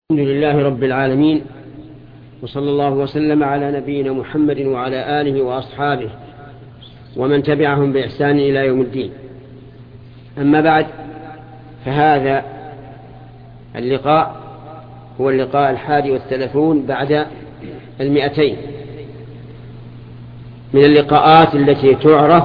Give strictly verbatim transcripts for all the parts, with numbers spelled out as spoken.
الحمد لله رب العالمين، وصلى الله وسلم على نبينا محمد وعلى آله وأصحابه ومن تبعهم بإحسان إلى يوم الدين. أما بعد، فهذا اللقاء هو اللقاء الحادي والثلاثون بعد المئتين من اللقاءات التي تعرف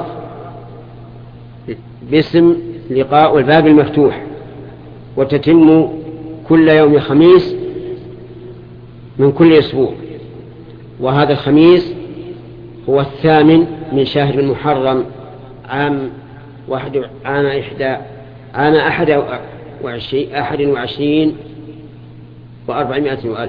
باسم لقاء الباب المفتوح، وتتم كل يوم خميس من كل أسبوع. وهذا الخميس هو الثامن من شهر المحرم عام واحد عام إحدى عام أحد وعشرين أحد وعشرين وأربعمائة وألف.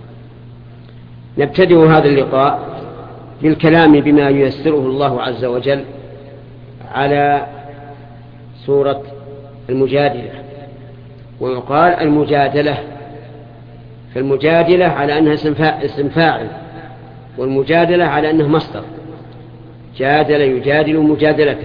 نبتدئ هذا اللقاء بالكلام بما ييسره الله عز وجل على سورة المجادلة. ويقال المجادلة، فالمجادلة على أنها اسم فاعل، والمجادلة على أنه مصدر، جادل يجادل مجادلة.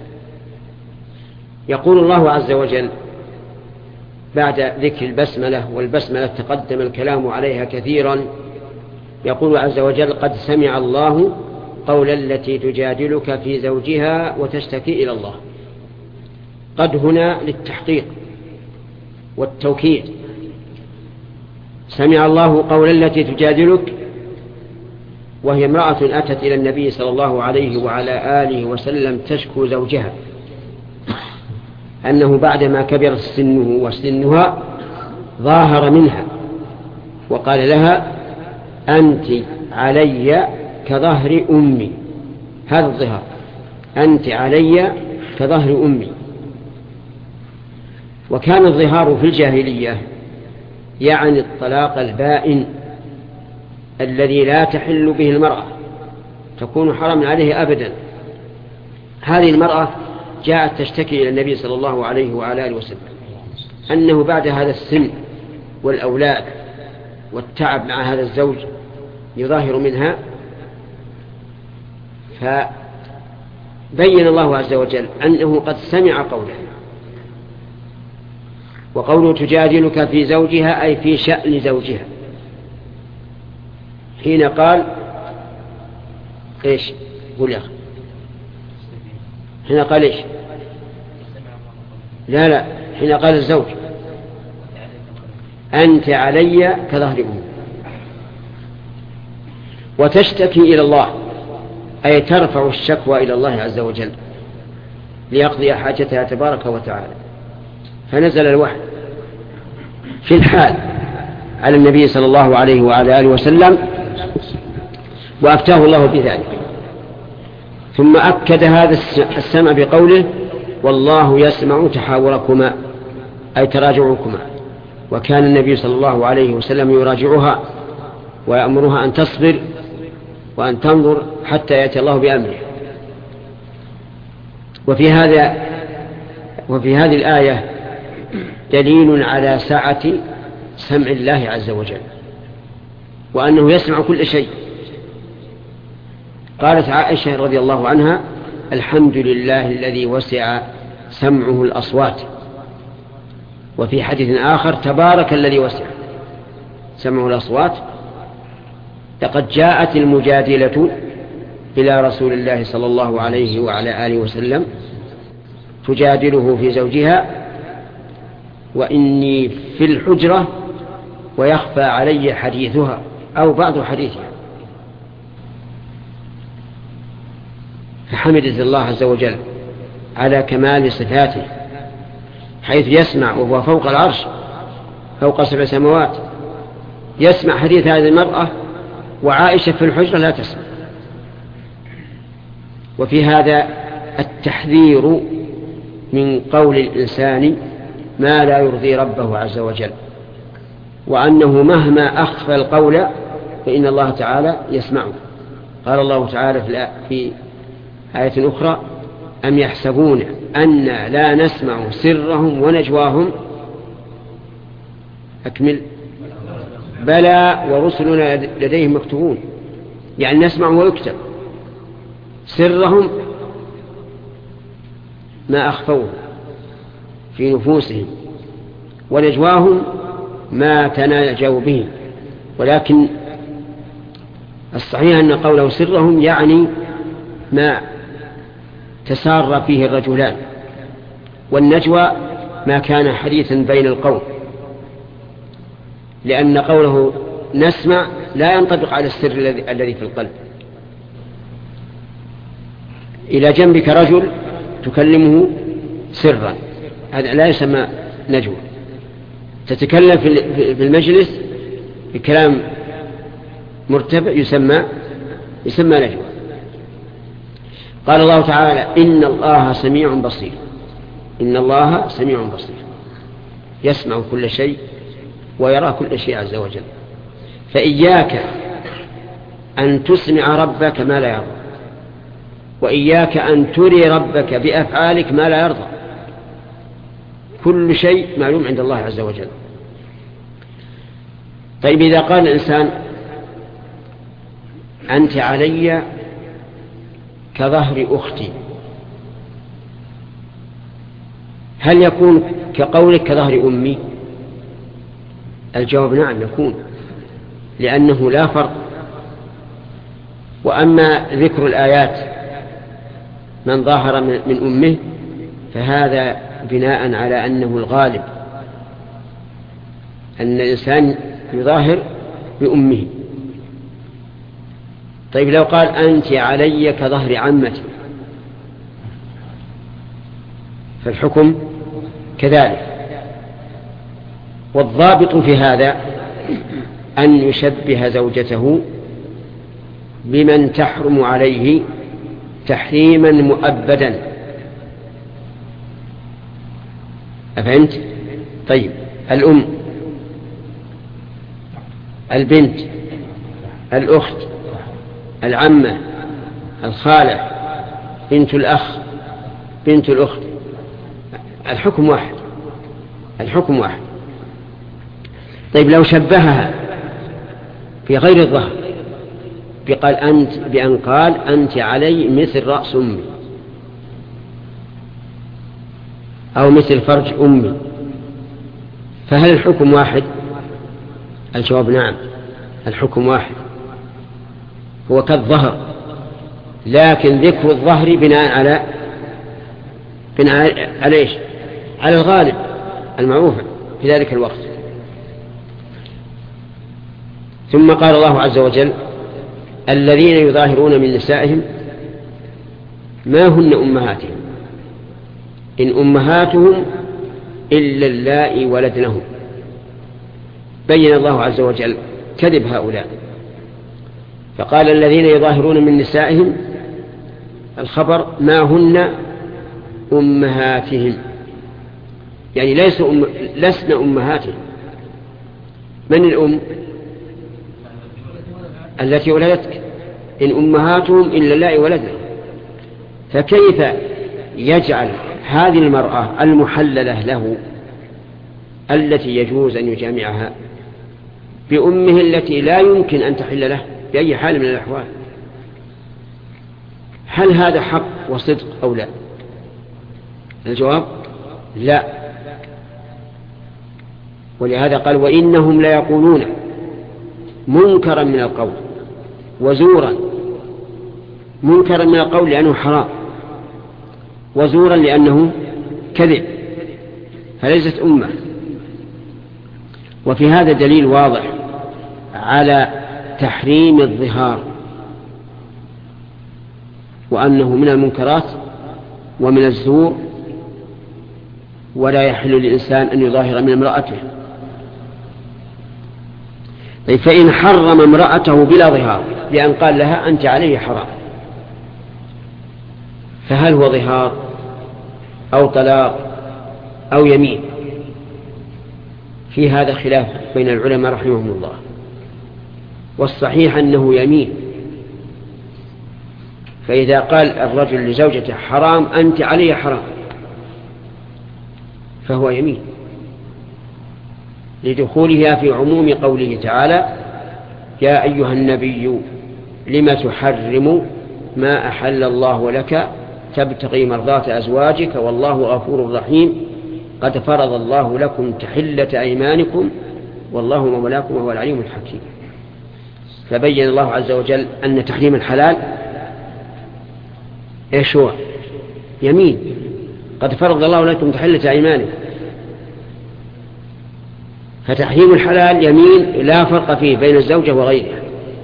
يقول الله عز وجل بعد ذكر البسملة، والبسملة تقدم الكلام عليها كثيرا، يقول عز وجل: قد سمع الله قول التي تجادلك في زوجها وتشتكي إلى الله. قد هنا للتحقيق والتوكيد. سمع الله قول التي تجادلك، وهي امرأة أتت إلى النبي صلى الله عليه وعلى آله وسلم تشكو زوجها أنه بعدما كبر سنه وسنها ظاهر منها، وقال لها: أنت علي كظهر أمي. هذا الظهار، أنت علي كظهر أمي. وكان الظهار في الجاهلية يعني الطلاق البائن الذي لا تحل به المرأة، تكون حرما عليه أبدا. هذه المرأة جاءت تشتكي إلى النبي صلى الله عليه وعلى آله وسلم أنه بعد هذا السن والأولاد والتعب مع هذا الزوج يظاهر منها. فبين الله عز وجل أنه قد سمع قوله. وقوله تجادلك في زوجها أي في شأن زوجها. حين قال إيش؟ قل يا أخي. حين قال إيش؟ لا لا حين قال الزوج: أنت علي كظهر أمي. وتشتكي إلى الله أي ترفع الشكوى إلى الله عز وجل ليقضي حاجتها تبارك وتعالى. فنزل الوحي في الحال على النبي صلى الله عليه وعلى آله وسلم، وأفتاه الله بذلك. ثم أكد هذا السمع بقوله: والله يسمع تحاوركما أي تراجعكما. وكان النبي صلى الله عليه وسلم يراجعها ويأمرها أن تصبر وأن تنظر حتى يأتي الله بأمره. وفي هذا وفي هذه الآية دليل على سعة سمع الله عز وجل، وأنه يسمع كل شيء. قالت عائشة رضي الله عنها: الحمد لله الذي وسع سمعه الأصوات. وفي حديث آخر: تبارك الذي وسع سمعه الأصوات. لقد جاءت المجادلة إلى رسول الله صلى الله عليه وعلى آله وسلم تجادله في زوجها: وإني في الحجرة ويخفى علي حديثها أو بعض حديثها. فحمدت الله عز وجل على كمال صفاته، حيث يسمع وهو فوق العرش فوق سبع سماوات، يسمع حديث هذه المرأة، وعائشة في الحجرة لا تسمع. وفي هذا التحذير من قول الإنسان ما لا يرضي ربه عز وجل، وأنه مهما أخفى القول فإن الله تعالى يسمعه. قال الله تعالى في آية أخرى: أم يحسبون أن لا نسمع سرهم ونجواهم. أكمل: بلى ورسلنا لديهم مكتوبون. يعني نسمع ويكتب سرهم ما أخفوه في نفوسهم، ونجواهم ما تناجوا به، ولكن الصحيح أن قوله سرهم يعني ما تسار فيه الرجلان، والنجوى ما كان حديثا بين القوم، لأن قوله نسمع لا ينطبق على السر الذي في القلب. إلى جنبك رجل تكلمه سرا، هذا لا يسمى نجوى. تتكلم في المجلس بكلام مرتفع يسمى يسمى نجوى. قال الله تعالى إن الله سميع بصير، إن الله سميع بصير، يسمع كل شيء ويرى كل شيء عز وجل. فإياك أن تسمع ربك ما لا يرضى، وإياك أن تري ربك بأفعالك ما لا يرضى. كل شيء معلوم عند الله عز وجل. طيب إذا قال الإنسان أنت علي كظهر أختي، هل يكون كقولك كظهر أمي؟ الجواب نعم يكون، لأنه لا فرق. وأما ذكر الآيات من ظاهر من أمه فهذا بناء على أنه الغالب أن الإنسان يظاهر بأمه. طيب لو قال أنت علي كظهر عمتي فالحكم كذلك. والضابط في هذا أن يشبه زوجته بمن تحرم عليه تحريما مؤبدا. أفهمت؟ طيب الأم، البنت، الأخت، العمة، الخالة، بنت الأخ، بنت الأخت، الحكم واحد، الحكم واحد. طيب لو شبهها في غير الظهر بقال أنت بأن قال أنت علي مثل رأس أمي أو مثل فرج أمي، فهل الحكم واحد؟ الجواب نعم، الحكم واحد، هو كالظهر، لكن ذكر الظهر بناء على بناء على إيش؟ على الغالب المعروف في ذلك الوقت. ثم قال الله عز وجل الذين يظاهرون من نسائهم ما هن أمهاتهم إن أمهاتهم إلا اللائي ولدنهم. بين الله عز وجل كذب هؤلاء فقال الذين يظاهرون من نسائهم الخبر ما هن أمهاتهم، يعني ليس أم... لسن أمهاتهم. من الأم؟ التي ولدتك. إن أمهاتهم إلا اللائي ولدنهم. فكيف يجعل هذه المرأة المحللة له التي يجوز أن يجامعها بأمه التي لا يمكن أن تحل له بأي حال من الأحوال؟ هل هذا حق وصدق أو لا؟ الجواب لا. ولهذا قال وإنهم لا يقولون منكرا من القول وزورا. منكرا من القول لأنه حرام، وزورا لأنه كذب، فليست أمة. وفي هذا دليل واضح على تحريم الظهار، وأنه من المنكرات ومن الزور، ولا يحل للإنسان أن يظاهر من امرأته. فإن حرم امرأته بلا ظهار بأن قال لها أنت عليه حرام، فهل هو ظهار أو طلاق أو يمين؟ في هذا خلاف بين العلماء رحمهم الله، والصحيح أنه يمين. فإذا قال الرجل لزوجته حرام أنت عليه حرام فهو يمين لدخولها في عموم قوله تعالى يا أيها النبي لم تحرم ما أحل الله لك تبتغي مرضات أزواجك والله غفور رحيم قد فرض الله لكم تحلة أيمانكم والله مولاكم وهو العليم الحكيم. فبين الله عز وجل أن تحريم الحلال إيش هو؟ يمين، قد فرض الله لكم تحلة أيمانكم. فتحريم الحلال يمين لا فرق فيه بين الزوجة وغيرها.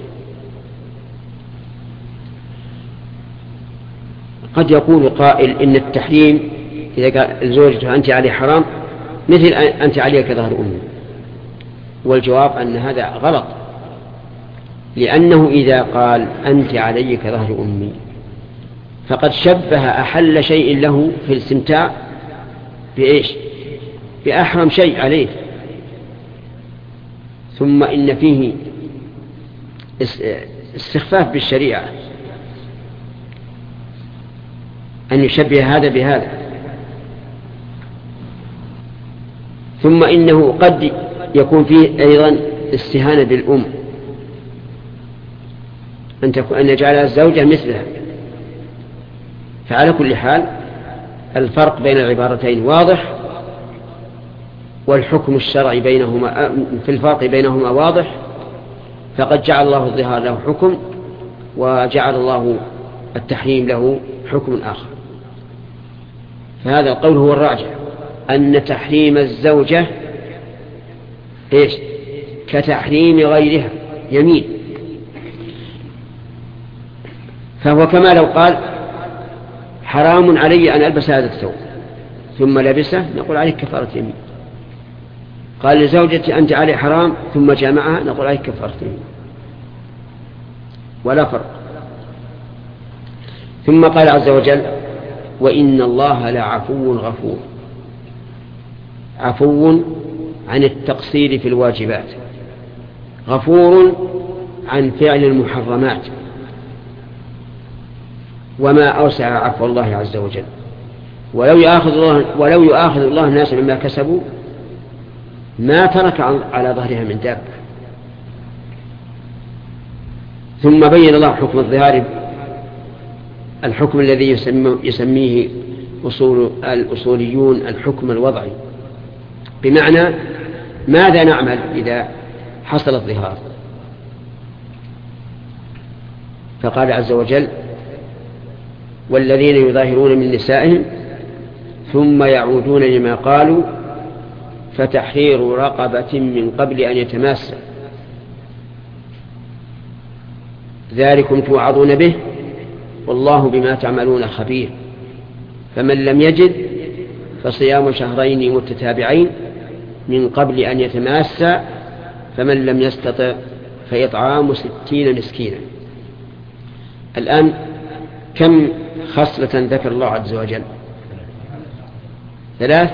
قد يقول قائل إن التحريم إذا قال الزوجة أنت علي حرام مثل أنت علي كظهر أمي، والجواب أن هذا غلط، لأنه إذا قال أنت علي كظهر أمي فقد شبه أحل شيء له في الاستمتاع بإيش؟ بأحرم شيء عليه. ثم إن فيه استخفاف بالشريعة أن يشبه هذا بهذا. ثم إنه قد يكون فيه أيضا استهانة بالأم، أن أن يجعلها الزوجة مثلها. فعلى كل حال الفرق بين العبارتين واضح، والحكم الشرعي بينهما في الفرق بينهما واضح. فقد جعل الله الظهار له حكم، وجعل الله التحريم له حكم آخر. فهذا القول هو الراجح، أن تحريم الزوجة إيش؟ كتحريم غيرها يمين. فهو كما لو قال حرام علي أن ألبس هذا الثوب ثم لبسه، نقول عليك كفارة يمين. قال لزوجتي أنت علي حرام ثم جامعها، نقول عليك كفارة يمين، ولا فرق. ثم قال عز وجل وإن الله لعفو غفور، عفو عن التقصير في الواجبات، غفور عن فعل المحرمات. وما أوسع عفو الله عز وجل. ولو يؤاخذ الله, ولو يؤاخذ الله الناس بما كسبوا ما ترك على ظهرها من دابة. ثم بين الله حكم الظهار، الحكم الذي يسميه أصول الأصوليون الحكم الوضعي، بمعنى ماذا نعمل إذا حصل الظهار. فقال عز وجل والذين يظاهرون من نسائهم ثم يعودون لما قالوا فتحرير رقبة من قبل أن يتماسا ذلكم توعظون به والله بما تعملون خبير. فمن لم يجد فصيام شهرين متتابعين من قبل أن يتماسا فمن لم يستطع فإطعام ستين مسكينا. الآن كم خصلة ذكر الله عز وجل؟ ثلاث: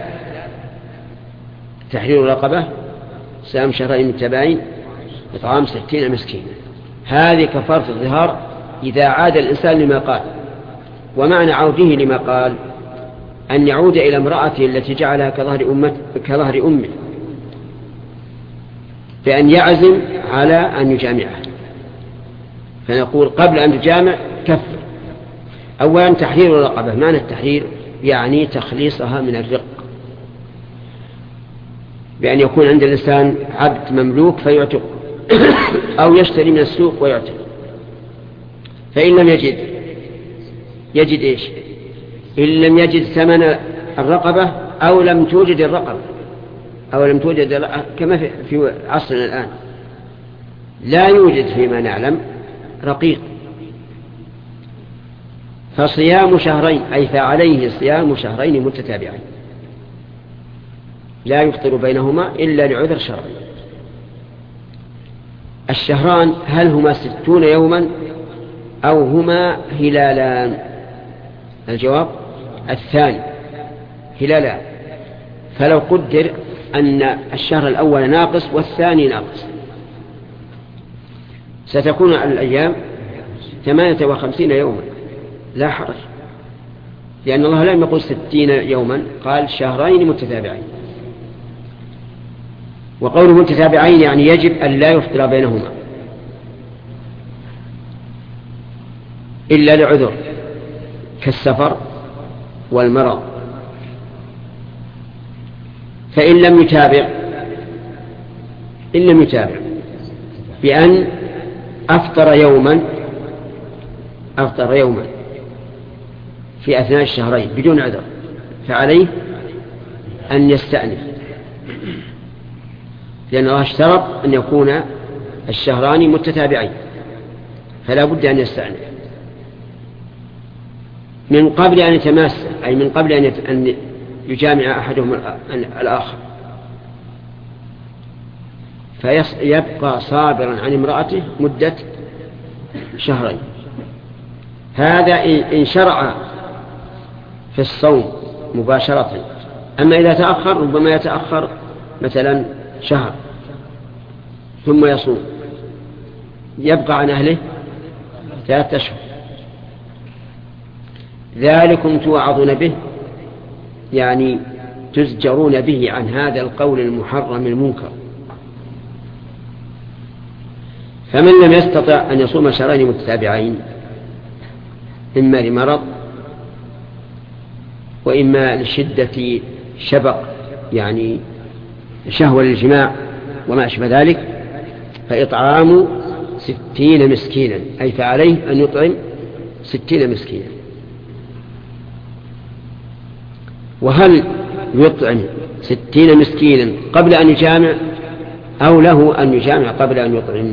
تحرير رقبة، صيام شهرين متتابعين، إطعام ستين مسكينا. هذه كفارة الظهار إذا عاد الإنسان لما قال. ومعنى عوده لما قال أن يعود إلى امرأته التي جعلها كظهر أمه, كظهر أمه بأن يعزم على أن يجامعها. فنقول قبل أن يجامع كفر. أولا تحرير الرقبة، معنى التحرير يعني تخليصها من الرق، بأن يكون عند الإنسان عبد مملوك فيعتق أو يشتري من السوق ويعتق. فإن لم يجد يجد إيش؟ إن لم يجد ثمن الرقبة أو لم توجد الرقبة أو لم توجد الرقبة كما في عصرنا الآن لا يوجد فيما نعلم رقيق، فصيام شهرين أي فعليه صيام شهرين متتابعين لا يفطر بينهما إلا لعذر شرعي. الشهران هل هما ستون يوما أو هما هلالان؟ الجواب الثاني، هلالان. فلو قدر أن الشهر الأول ناقص والثاني ناقص ستكون الأيام ثمانية وخمسين يوما لا حرج، لأن الله لم يقل ستين يوما، قال شهرين متتابعين. وقوله متتابعين يعني يجب أن لا يفطر بينهما إلا لعذر كالسفر والمرض. فإن لم يتابع إن لم يتابع بأن أفطر يوما أفطر يوما في أثناء الشهرين بدون عذر، فعليه أن يستأنف، لأن الله اشترط أن يكون الشهران متتابعين، فلا بد أن يستأنف من قبل أن يتماس، أي من قبل أن يجامع أحدهم الآخر، فيبقى صابرا عن امرأته مدة شهرين. هذا إن شرع في الصوم مباشرة. أما إذا تأخر ربما يتأخر مثلا شهر ثم يصوم، يبقى عن أهله ثلاثة أشهر. ذلكم توعظون به، يعني تزجرون به عن هذا القول المحرم المنكر. فمن لم يستطع أن يصوم شهرين متتابعين، إما لمرض وإما لشدة شبق، يعني شهوة للجماع وما أشبه ذلك، فإطعام ستين مسكينا، أي فعليه أن يطعم ستين مسكينا. وهل يطعم ستين مسكينا قبل أن يجامع أو له أن يجامع قبل أن يطعم؟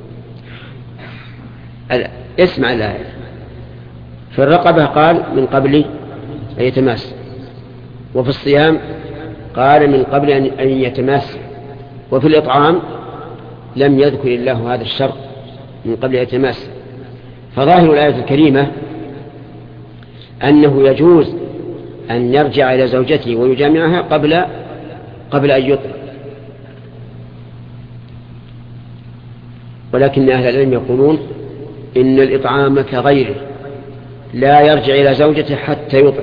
اسمع الآية. في الرقبة قال من قبل أن يتماس، وفي الصيام قال من قبل أن يتماس، وفي الإطعام لم يذكر الله هذا الشرط من قبل أن يتماس. فظاهر الآية الكريمة أنه يجوز أن يرجع إلى زوجته ويجامعها قبل قبل أن يطعم، ولكن أهل العلم يقولون إن الإطعام كغيره لا يرجع إلى زوجته حتى يطعم.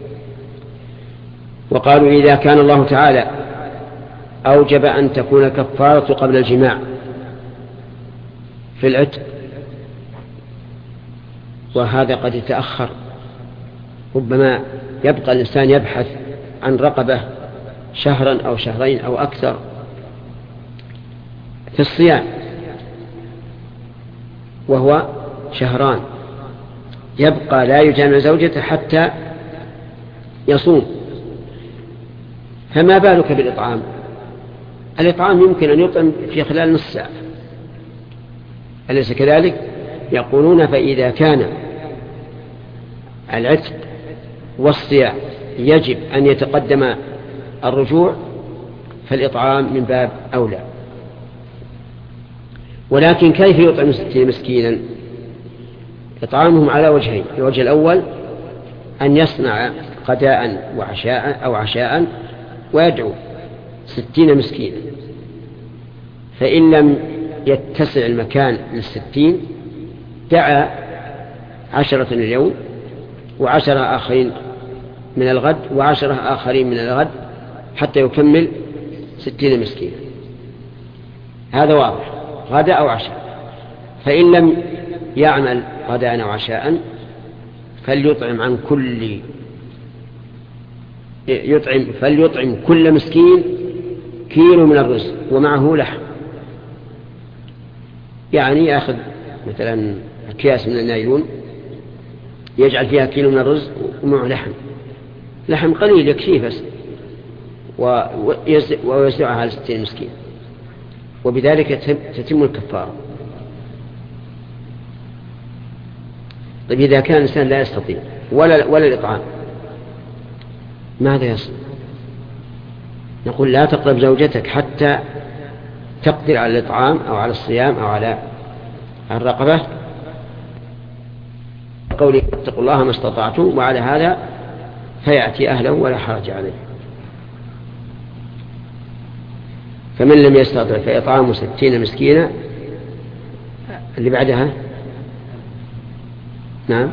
وقالوا إذا كان الله تعالى أوجب أن تكون الكفارة قبل الجماع في العتق، وهذا قد يتأخر، ربما يبقى الإنسان يبحث عن رقبة شهرا أو شهرين أو أكثر. في الصيام وهو شهران يبقى لا يجامع زوجته حتى يصوم، فما بالك بالإطعام؟ الإطعام يمكن أن يطعم في خلال نصف ساعة، أليس كذلك؟ يقولون فإذا كان العتق والصيام يجب أن يتقدم الرجوع فالإطعام من باب أولى. ولكن كيف يطعم ستين مسكينا؟ إطعامهم على وجهين. الوجه الأول أن يصنع غداء وعشاء أو عشاء ويدعو ستين مسكينا، فإن لم يتسع المكان للستين دعا عشرة اليوم وعشرة آخرين من الغد وعشرة آخرين من الغد حتى يكمل ستين مسكينا. هذا واضح، غداء أو عشاء. فإن لم يعمل غداء أو عشاء فليطعم عن كل يطعم فليطعم كل مسكين كيلو من الرز ومعه لحم، يعني يأخذ مثلا أكياس من النايلون يجعل فيها كيلو من الرز ومعه لحم، لحم قليل يكفيه بس، ويوزعها على ستين مسكين، وبذلك تتم الكفارة. طيب إذا كان الإنسان لا يستطيع ولا, ولا الإطعام ماذا يصنع؟ نقول لا تقرب زوجتك حتى تقدر على الإطعام أو على الصيام أو على الرقبة، قولي اتقوا الله ما استطعتم، وعلى هذا فيأتي أهله ولا حرج عليه. فمن لم يستطع فإطعام ستين مسكينا. اللي بعدها نعم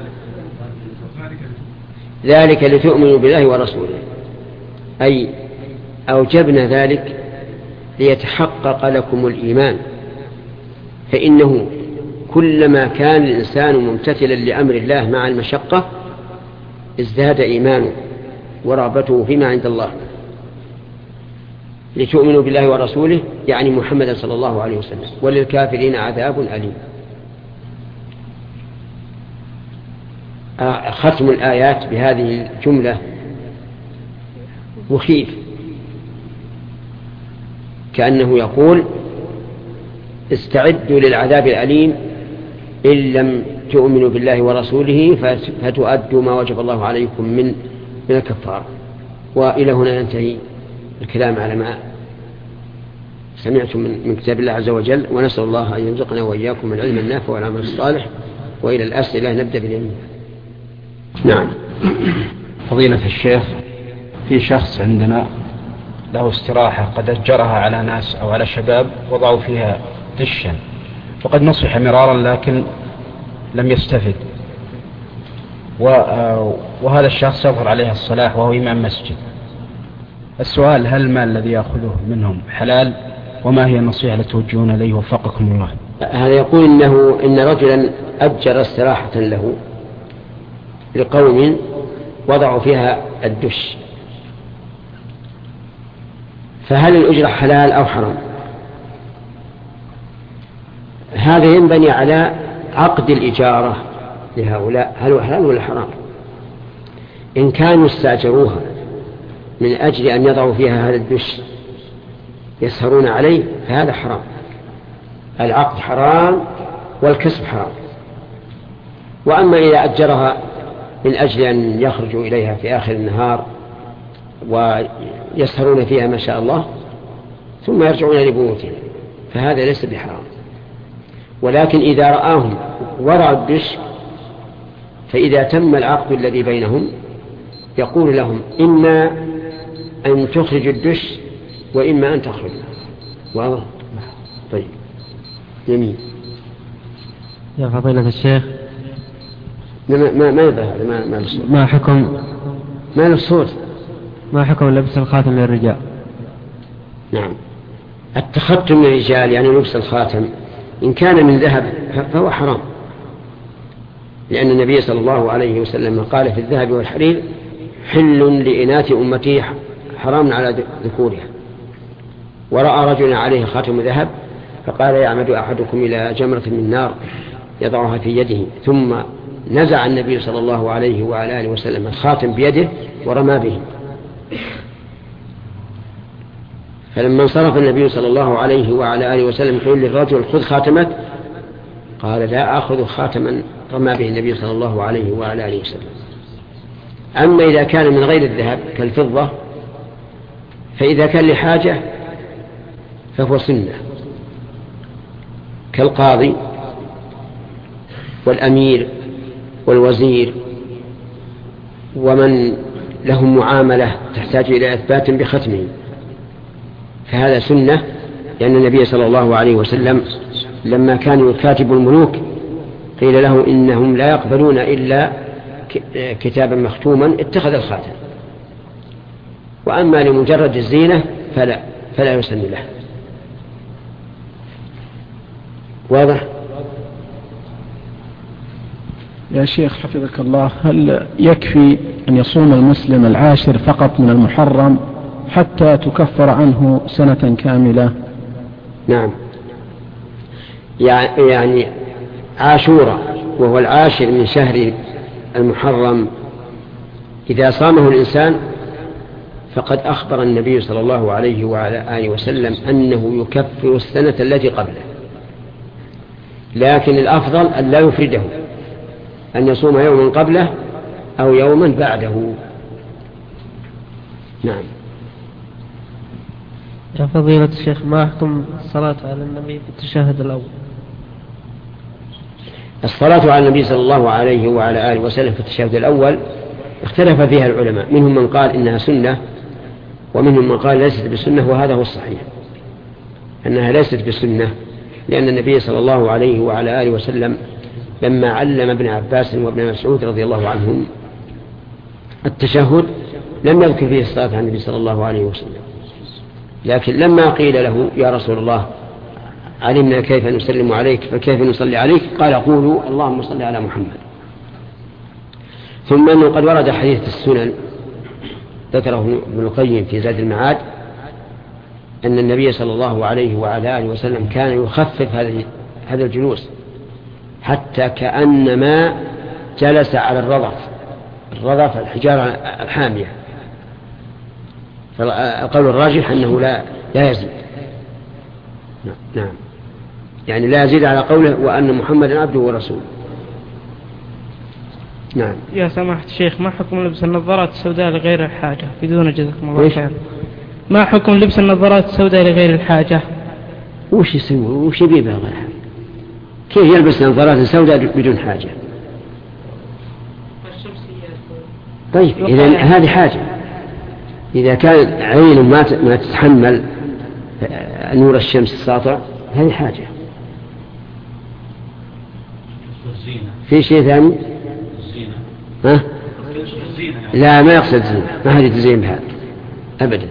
ذلك لتؤمنوا بالله ورسوله، أي أوجبنا ذلك ليتحقق لكم الإيمان، فإنه كلما كان الإنسان ممتثلا لأمر الله مع المشقة ازداد إيمانه ورغبته فيما عند الله. لتؤمنوا بالله ورسوله يعني محمد صلى الله عليه وسلم، وللكافرين عذاب أليم. ختم الآيات بهذه الجملة مخيف، كأنه يقول استعدوا للعذاب الأليم إن لم تؤمنوا بالله ورسوله فتؤدوا ما وجب الله عليكم من من الكفارة. وإلى هنا ينتهي الكلام على ما سمعتم من كتاب الله عز وجل، ونسأل الله أن يرزقنا وإياكم العلم النافع والعمل الصالح. وإلى الأسئلة نبدأ باليمين. نعم. فضيلة الشيخ، في شخص عندنا له استراحة قد أجرها على ناس أو على شباب وضعوا فيها دشا، وقد نصح مرارا لكن لم يستفد، وهذا الشخص يظهر عليه الصلاح وهو إمام مسجد. السؤال: هل المال الذي يأخذه منهم حلال؟ وما هي النصيحة التي توجهون إليه وفقكم الله؟ هذا يقول إنه إن رجلا أجر استراحة له لقوم وضعوا فيها الدش، فهل الأجرة حلال أو حرام؟ هذا ينبني على عقد الإجارة لهؤلاء، هل هو حلال ولا حرام؟ إن كانوا استأجروها من أجل أن يضعوا فيها هذا الدش يسهرون عليه فهذا حرام، العقد حرام والكسب حرام. وأما إذا أجرها من أجل أن يخرجوا إليها في آخر النهار ويسهرون فيها ما شاء الله ثم يرجعون لبيوتهم فهذا ليس بحرام. ولكن إذا رآهم وضعوا الدش فإذا تم العقد الذي بينهم يقول لهم إما أن تخرجوا الدش وإما أن تخرجوا. واضح؟ طيب. جميل. يا فضيلة الشيخ، ما ما ما يظهر ما ما الصوت. ما حكم ما الصوت ما حكم لبس الخاتم للرجال؟ نعم، التختم للرجال يعني لبس الخاتم إن كان من ذهب فهو حرام، لأن النبي صلى الله عليه وسلم قال في الذهب والحرير حل لإناث أمتي حرام على ذكورها. ورأى رجلا عليه خاتم ذهب فقال يعمد أحدكم إلى جمرة من نار يضعها في يده، ثم نزع النبي صلى الله عليه وعلى آله وسلم الخاتم بيده ورمى به. فلما انصرف النبي صلى الله عليه وعلى آله وسلم يقول للرجل خذ خاتمك، قال لا أخذ خاتما رمى به النبي صلى الله عليه وعلى آله وسلم. أما إذا كان من غير الذهب كالفضة فإذا كان لحاجة فهو سنة، كالقاضي والأمير والوزير ومن لهم معاملة تحتاج إلى إثبات بختمه، فهذا سنة، لأن النبي صلى الله عليه وسلم لما كان يكاتب الملوك قيل له إنهم لا يقبلون إلا كتابا مختوما اتخذ الخاتم. وأما لمجرد الزينة فلا فلا يسن له. واضح؟ يا شيخ حفظك الله، هل يكفي أن يصوم المسلم العاشر فقط من المحرم حتى تكفر عنه سنة كاملة؟ نعم، يعني عاشوراء وهو العاشر من شهر المحرم إذا صامه الإنسان فقد أخبر النبي صلى الله عليه وعلى آله وسلم أنه يكفر السنة التي قبله، لكن الأفضل أن لا يفرده، أن يصوم يوما قبله أو يوما بعده. نعم. يا فضيلة الشيخ، ما حكم الصلاة على النبي في التشهد الأول؟ الصلاة على النبي صلى الله عليه وعلى آله وسلم في التشهد الأول اختلف فيها العلماء، منهم من قال إنها سنة ومنهم من قال ليست بسنة، وهذا هو الصحيح أنها ليست بسنة، لأن النبي صلى الله عليه وعلى آله وسلم لما علم ابن عباس وابن مسعود رضي الله عنهم التشهد لم يذكر فيه الصلاة على النبي صلى الله عليه وسلم، لكن لما قيل له يا رسول الله علمنا كيف نسلم عليك فكيف نصلي عليك، قال قولوا اللهم صل على محمد. ثم أنه قد ورد حديث السنن ذكره ابن القيم في زاد المعاد أن النبي صلى الله عليه وعلى آله وسلم كان يخفف هذه هذا الجلوس حتى كأنما جلس على الرضف الرضف الحجارة الحامية. فالقول الراجح أنه لا لا يزيد. نعم يعني لا يزيد على قوله وأن محمدا عبده ورسوله. نعم. يا سماحة الشيخ، ما حكم لبس النظارات السوداء لغير الحاجة بدون جزاكم الله خير؟ ما حكم لبس النظارات السوداء لغير الحاجة؟ وش يسوي وش يبيه غير حاجة؟ كيف يلبس نظارات سوداء بدون حاجة؟ طيب إذا هذه حاجة. إذا كان عين ما ما تتحمل نور الشمس الساطع هذه حاجة. في شيء ثاني؟ ها؟ لا ما يقصد زينة، ما هذه تزين بهذا أبدا.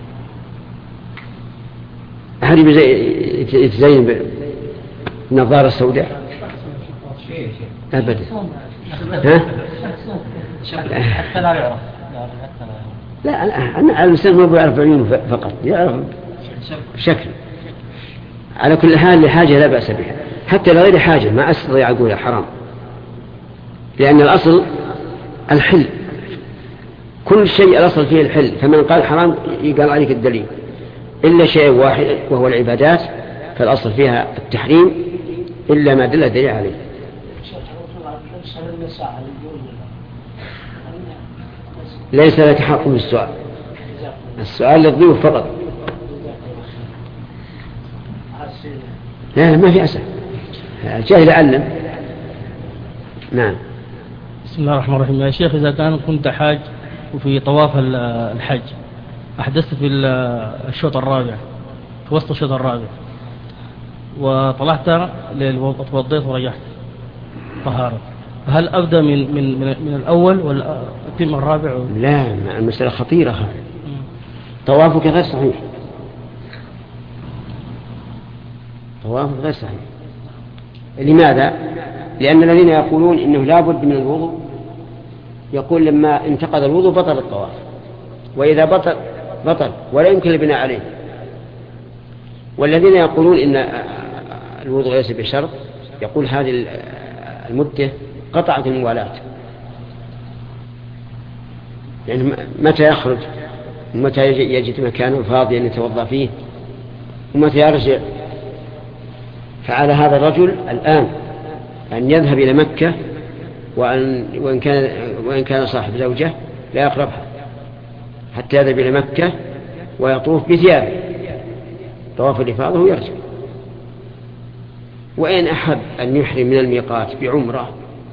أحد يتزين بالنظارة السوداء أبدا. ها؟ حتى لا يعرف. لا أنا الإنسان ما بيعرف عيونه فقط، يعرف شكل. على كل حال لحاجة لا بأس بها، حتى لغير حاجة ما أستطيع أقول حرام، لأن الأصل الحل، كل شيء الأصل فيه الحل، فمن قال حرام يقال عليك الدليل، إلا شيء واحد وهو العبادات فالأصل فيها التحريم إلا ما دل الدليل عليه. ليس لك حق في السؤال، السؤال للضيوف فقط. لا ما في أسئلة، جاهل أعلم. نعم. بسم الله الرحمن الرحيم. يا شيخ، إذا كان كنت حاج وفي طواف الحج أحدثت في الشوط الرابع في وسط الشوط الرابع وطلعت توضيت ورجعت طهارة، هل أبدأ من من من الأول ولا أتم الرابع؟ لا، المسألة خطيرة. طوافك غير صحيح، طوافك غير صحيح. لماذا؟ لأن الذين يقولون إنه لا بد من الوضوء يقول لما انتقض الوضوء بطل الطواف، وإذا بطل بطل ولا يمكن البناء عليه. والذين يقولون إن الوضوء ليس بشرط يقول هذه المدة قطعت الموالاة، يعني متى يخرج ومتى يجد مكانا فاضيا يتوضأ فيه ومتى يرجع. فعلى هذا الرجل الآن أن يذهب إلى مكة، وأن وإن كان وإن كان صاحب زوجة لا يقربها حتى يذهب إلى مكة ويطوف بثيابه طواف الإفاضة ويرجع. وإن أحب أن يحرم من الميقات بعمرة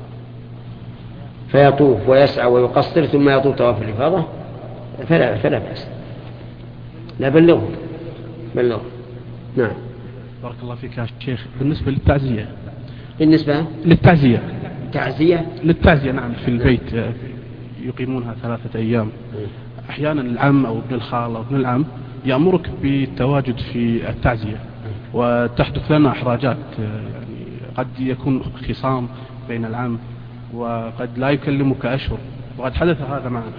فيطوف ويسعى ويقصر ثم يطوف طواف الإفاضة فلا فلا بأس. لا بلغه بلغه. نعم. بارك الله فيك يا شيخ. بالنسبة للتعزية، بالنسبة للتعزية تعزية للتعزية نعم، في البيت يقيمونها ثلاثة أيام. أحيانا العم أو ابن الخال أو ابن العم يأمرك بالتواجد في التعزية وتحدث لنا إحراجات، يعني قد يكون خصام بين العم وقد لا يكلمك أشهر، وقد حدث هذا معنا.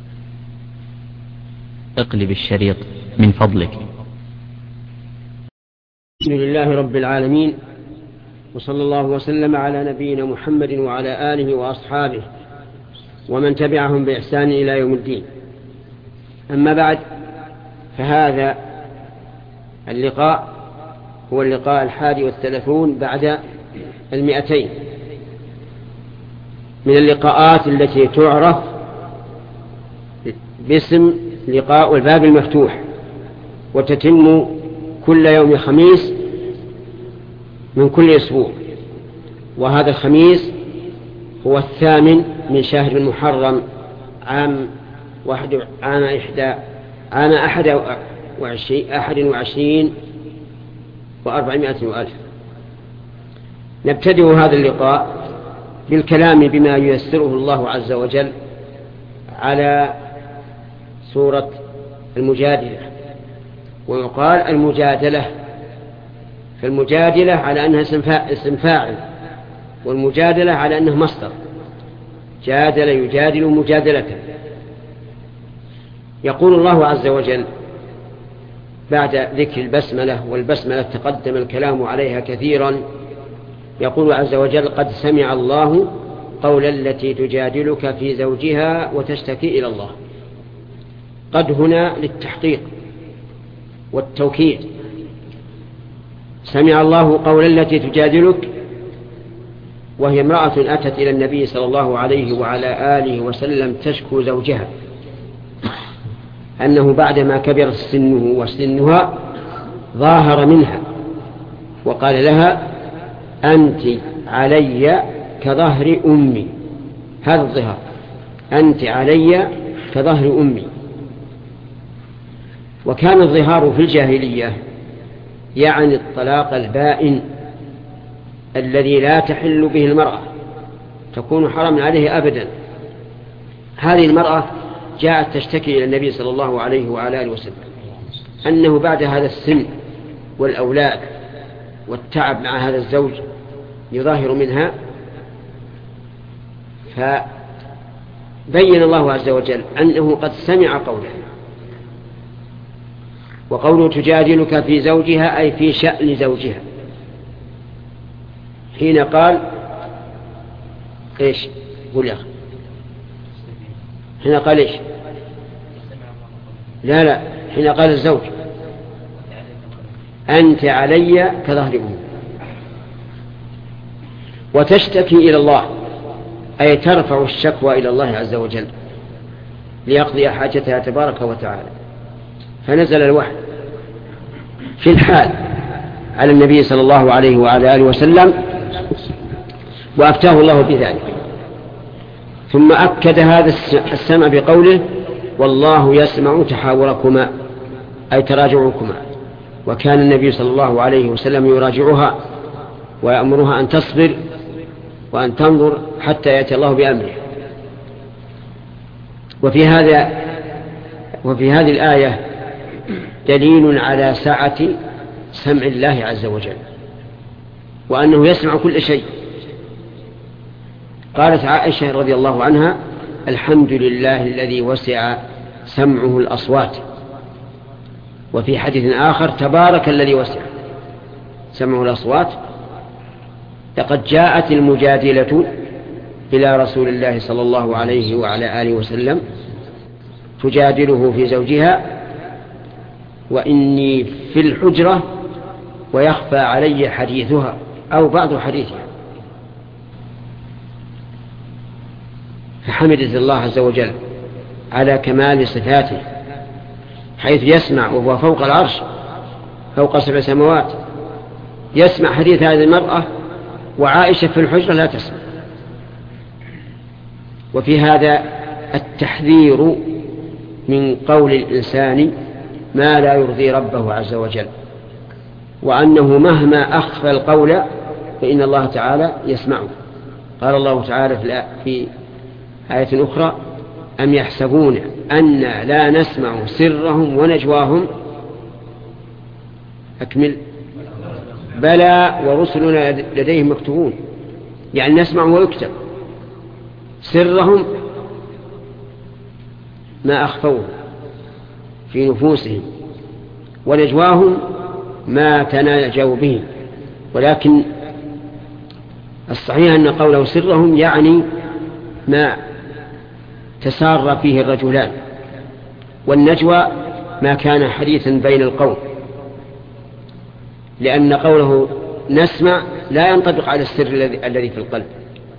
اقلب الشريط من فضلك. الحمد لله رب العالمين، وصلى الله وسلم على نبينا محمد وعلى آله وأصحابه ومن تبعهم بإحسان إلى يوم الدين. أما بعد، فهذا اللقاء هو اللقاء الحادي والثلاثون بعد المئتين من اللقاءات التي تعرف باسم لقاء الباب المفتوح، وتتم كل يوم خميس من كل أسبوع. وهذا الخميس هو الثامن من شهر المحرم عام واحد عام إحدى عام أحد وعشرين أحد وعشرين وأربعمائة وألف. نبتدئ هذا اللقاء بالكلام بما ييسره الله عز وجل على سورة المجادلة. ويقال المجادلة، فالمجادلة على أنها اسم فاعل، والمجادلة على أنه مصدر، جادل يجادل مجادلة. يقول الله عز وجل بعد ذكر البسملة، والبسملة تقدم الكلام عليها كثيرا، يقول عز وجل: قد سمع الله قول التي تجادلك في زوجها وتشتكي إلى الله. قد هنا للتحقيق والتوكيد. سمع الله قول التي تجادلك، وهي امرأة أتت إلى النبي صلى الله عليه وعلى آله وسلم تشكو زوجها أنه بعدما كبر سنه وسنها ظاهر منها، وقال لها: أنت علي كظهر أمي. هذا الظهار، أنت علي كظهر أمي. وكان الظهار في الجاهلية يعني الطلاق البائن الذي لا تحل به المرأة، تكون حرام عليه أبدا. هذه المرأة جاءت تشتكي إلى النبي صلى الله عليه وعلى آله وسلم أنه بعد هذا السن والأولاد والتعب مع هذا الزوج يظاهر منها، فبين الله عز وجل أنه قد سمع قوله. وقوله تجادلك في زوجها أي في شأن زوجها، حين قال إيش؟ قل يا أخي، حين قال إيش؟ لا لا حين قال الزوج: أنت علي كظهر أمي. وتشتكي إلى الله أي ترفع الشكوى إلى الله عز وجل ليقضي حاجتها تبارك وتعالى. فنزل الوحي في الحال على النبي صلى الله عليه وعلى آله وسلم، وأفتاه الله بذلك. ثم أكد هذا السمع بقوله: والله يسمع تحاوركما أي تراجعكما. وكان النبي صلى الله عليه وسلم يراجعها ويأمرها أن تصبر وأن تنظر حتى يأتي الله بأمره. وفي هذا وفي هذه الآية دليل على سعة سمع الله عز وجل، وأنه يسمع كل شيء. قالت عائشة رضي الله عنها: الحمد لله الذي وسع سمعه الأصوات. وفي حديث آخر: تبارك الذي وسع سمعه الأصوات. لقد جاءت المجادلة إلى رسول الله صلى الله عليه وعلى آله وسلم تجادله في زوجها: وإني في الحجرة ويخفى علي حديثها أو بعض حديثها. فحمدت الله عز وجل على كمال صفاته، حيث يسمع وهو فوق العرش فوق سبع سماوات، يسمع حديث هذه المرأة، وعائشة في الحجرة لا تسمع. وفي هذا التحذير من قول الإنسان ما لا يرضي ربه عز وجل، وأنه مهما أخفى القول فإن الله تعالى يسمعه. قال الله تعالى في آية أخرى: أم يحسبون أن لا نسمع سرهم ونجواهم. أكمل: بلى ورسلنا لديهم مكتوبون. يعني نسمع ويكتب سرهم ما أخفوه في نفوسهم، ونجواهم ما تناجوا به. ولكن الصحيح أن قوله سرهم يعني ما تسار فيه الرجلان، والنجوى ما كان حديثا بين القوم، لأن قوله نسمع لا ينطبق على السر الذي في القلب.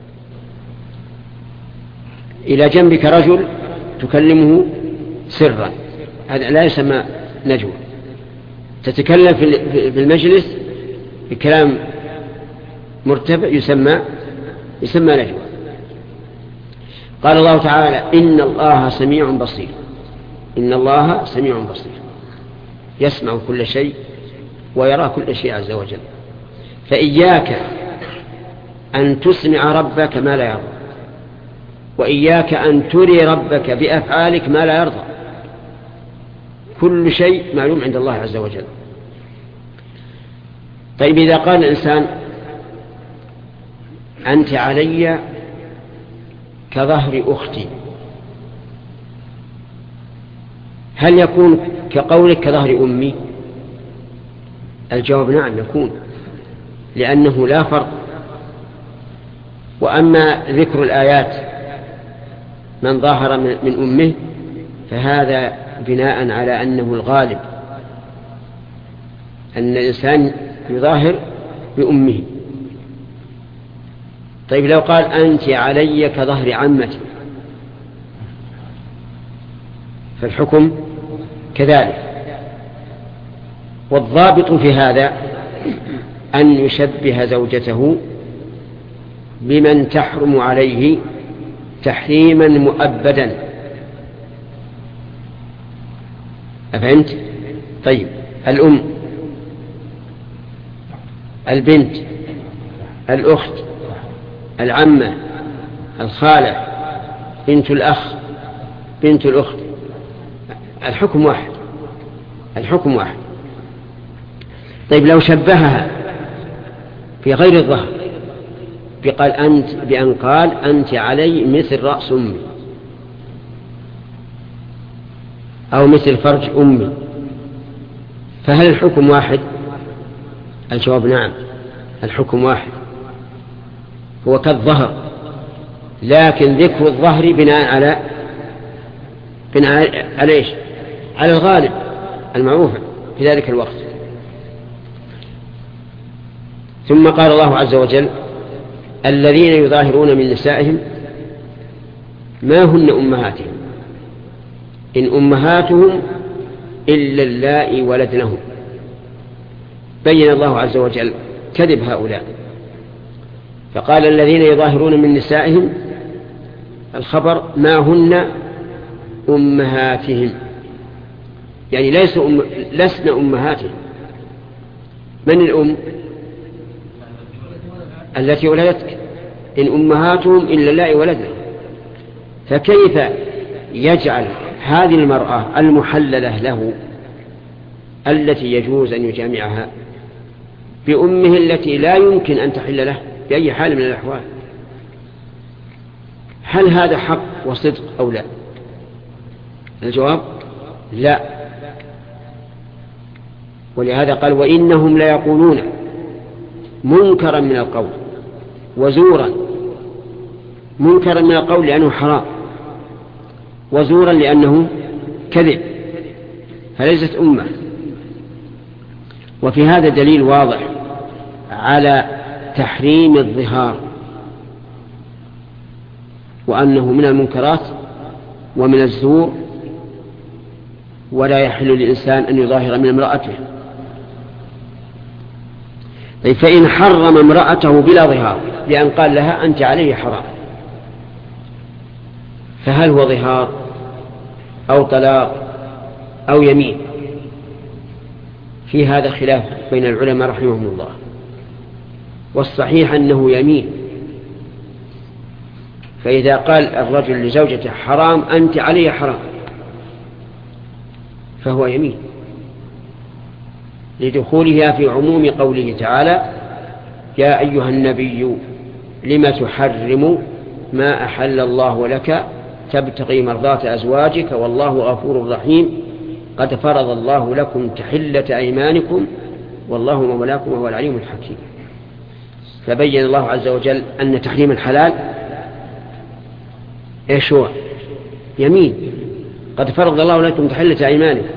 إلى جنبك رجل تكلمه سرا، هذا لا يسمى نجوى. تتكلم في المجلس بكلام مرتفع يسمى يسمى نجوى. قال الله تعالى: إن الله سميع بصير. إن الله سميع بصير، يسمع كل شيء ويرى كل شيء عز وجل. فإياك أن تسمع ربك ما لا يرضى، وإياك أن تري ربك بأفعالك ما لا يرضى. كل شيء معلوم عند الله عز وجل. طيب، إذا قال الإنسان: أنت علي كظهر أختي، هل يكون كقولك كظهر أمي؟ الجواب نعم يكون، لأنه لا فرق. وأما ذكر الآيات من ظاهر من أمه فهذا بناء على أنه الغالب أن الإنسان يظاهر بأمه. طيب لو قال أنت علي كظهر عمتي فالحكم كذلك. والضابط في هذا أن يشبه زوجته بمن تحرم عليه تحريما مؤبدا. أفهمت؟ طيب الأم، البنت، الأخت، العمة، الخالة، بنت الأخ، بنت الأخت، الحكم واحد، الحكم واحد. طيب لو شبهها في غير الظهر بقال أنت بأن قال أنت علي مثل رأس أمي أو مثل فرج أمي، فهل الحكم واحد؟ الجواب نعم، الحكم واحد، هو كالظهر، لكن ذكر الظهر بناء على بناء على إيش؟ على الغالب المعروف في ذلك الوقت. ثم قال الله عز وجل الذين يظاهرون من نسائهم ما هن أمهاتهم إن أمهاتهم إلا اللائي ولدنهم. بين الله عز وجل كذب هؤلاء فقال الذين يظاهرون من نسائهم الخبر ما هن أمهاتهم، يعني ليس أم لسن أمهاتهم. من الأم؟ التي ولدتك. إن أمهاتهم إلا اللائي ولدنهم، فكيف يجعل هذه المرأة المحللة له التي يجوز أن يجامعها بأمه التي لا يمكن أن تحل له بأي حال من الأحوال؟ هل هذا حق وصدق أو لا؟ الجواب لا. ولهذا قال وإنهم لا يقولون منكرا من القول وزورا. منكرا من القول لأنه حرام، وزورا لأنه كذب، فليست أمة. وفي هذا دليل واضح على تحريم الظهار، وأنه من المنكرات ومن الزور، ولا يحل للإنسان أن يظاهر من امرأته. فإن حرم امرأته بلا ظهار بأن قال لها أنت عليه حرام، فهل هو ظهار أو طلاق أو يمين؟ في هذا خلاف بين العلماء رحمهم الله، والصحيح أنه يمين. فإذا قال الرجل لزوجته حرام أنت علي حرام فهو يمين لدخولها في عموم قوله تعالى يا أيها النبي لم تحرم ما أحل الله لك تبتغي مرضات أزواجك والله غفور رحيم قد فرض الله لكم تحلة أيمانكم والله مولاكم وهو العليم الحكيم. فبين الله عز وجل أن تحريم الحلال إيش هو؟ يمين. قد فرض الله لكم تحلة أيمانكم،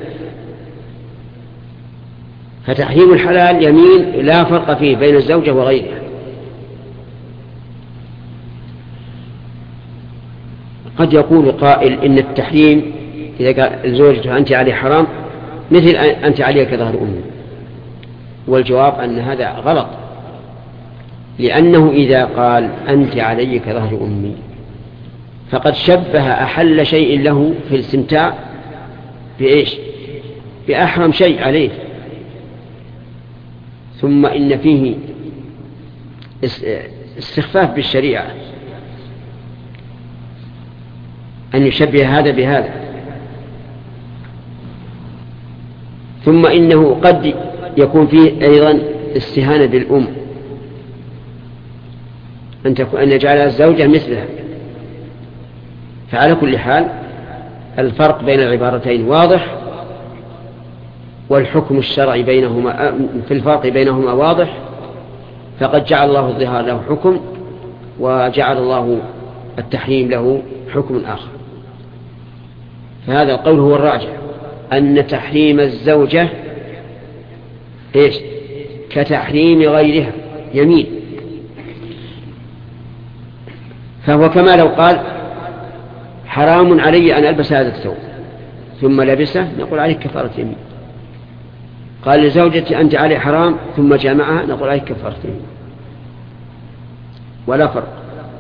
فتحريم الحلال يمين لا فرق فيه بين الزوجة وغيرها. قد يقول قائل إن التحريم إذا قال الزوجة أنت علي حرام مثل أنت علي كظهر أمي، والجواب أن هذا غلط، لأنه إذا قال أنت علي كظهر أمي فقد شبه أحل شيء له في الاستمتاع بإيش؟ بأحرم شيء عليه. ثم إن فيه استخفاف بالشريعة أن يشبه هذا بهذا. ثم إنه قد يكون فيه أيضا استهانة بالأم، أن يجعل الزوجة مثلها. فعلى كل حال الفرق بين العبارتين واضح، والحكم الشرعي بينهما في الفرق بينهما واضح، فقد جعل الله الظهار له حكم وجعل الله التحريم له حكم آخر. فهذا القول هو الراجح، أن تحريم الزوجة إيش كتحريم غيرها يمين، فهو كما لو قال حرام علي أن ألبس هذا الثوب ثم لبسه، نقول عليك كفارة يمين. قال لزوجتي أنت علي حرام ثم جامعها، نقول عليك كفارة يمين، ولا فرق.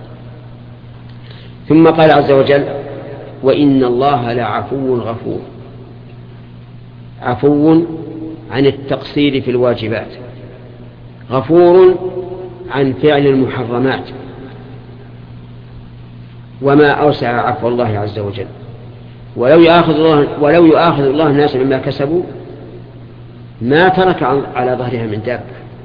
ثم قال عز وجل وإن الله لعفو غفور، عفو عن التقصير في الواجبات، غفور عن فعل المحرمات. وما أوسع عفو الله عز وجل، ولو يؤاخذ الله, ولو يؤاخذ الله الناس مما كسبوا ما ترك على ظهرها من دابة.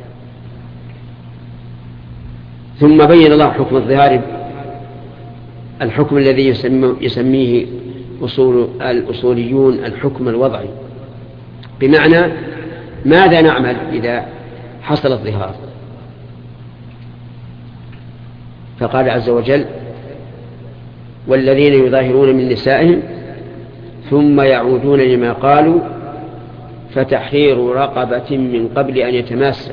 ثم بين الله حكم الظهار، الحكم الذي يسميه أصول الأصوليون الحكم الوضعي، بمعنى ماذا نعمل إذا حصل الظهار. فقال عز وجل والذين يظاهرون من نسائهم ثم يعودون لما قالوا فتحرير رقبة من قبل أن يتماسا